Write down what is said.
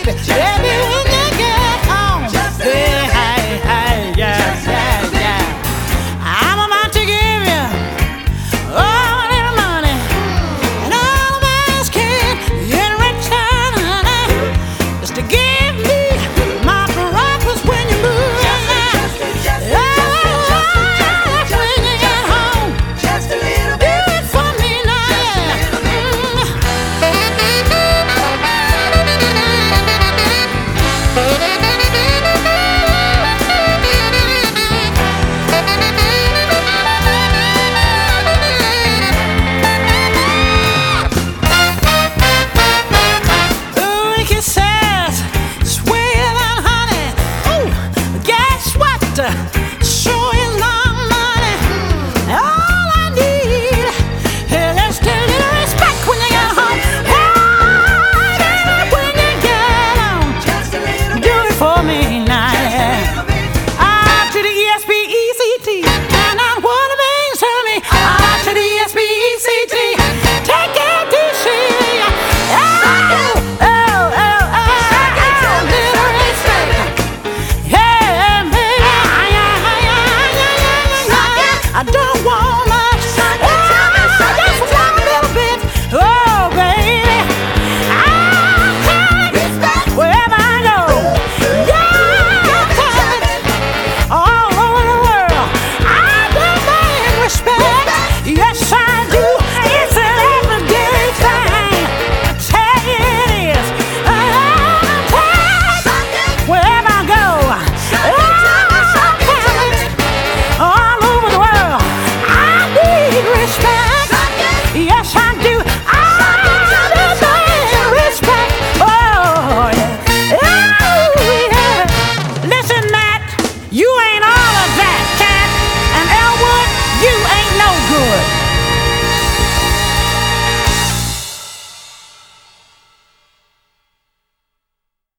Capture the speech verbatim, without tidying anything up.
baby. Baby, when you get home, hey, hey, hey, yeah, yeah, yeah. I'm about to give you all a little money, and all I'm asking in return, honey, is to give